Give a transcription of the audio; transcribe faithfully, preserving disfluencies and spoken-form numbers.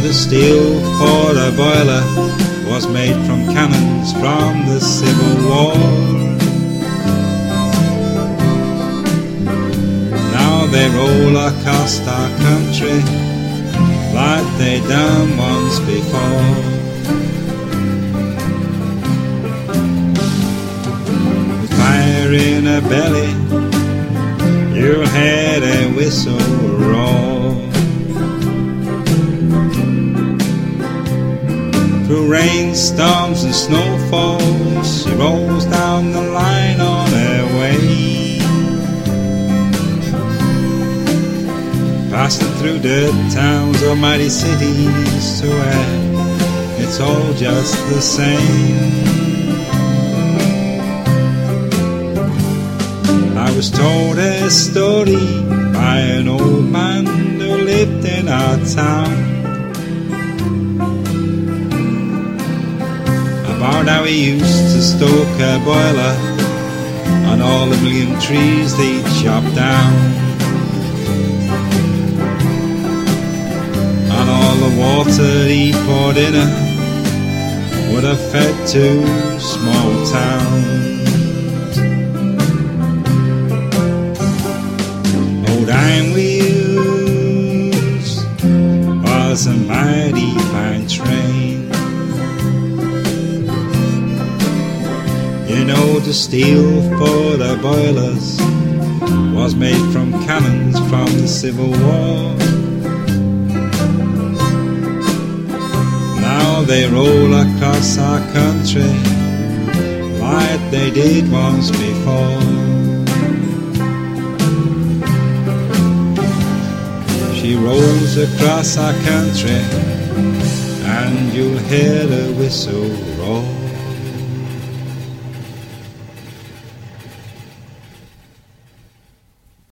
the steel for a boiler was made from cannons from the Civil War. Now they roll across our country like they done once before. With fire in a belly, you'll hear a whistle roar. Through rainstorms and snowfalls, she rolls down the line on her way, passing through the towns or mighty cities to where it's all just the same. I was told a story by an old man who lived in our town, about how he used to stoke a boiler on all the million trees they'd chop down, and all the water he poured in her would have fed two small towns. Old Iron Wheels was a mighty fine train. You know, the steel for the boilers was made from cannons from the Civil War. Now they roll across our country like they did once before. She rolls across our country and you'll hear the whistle roar.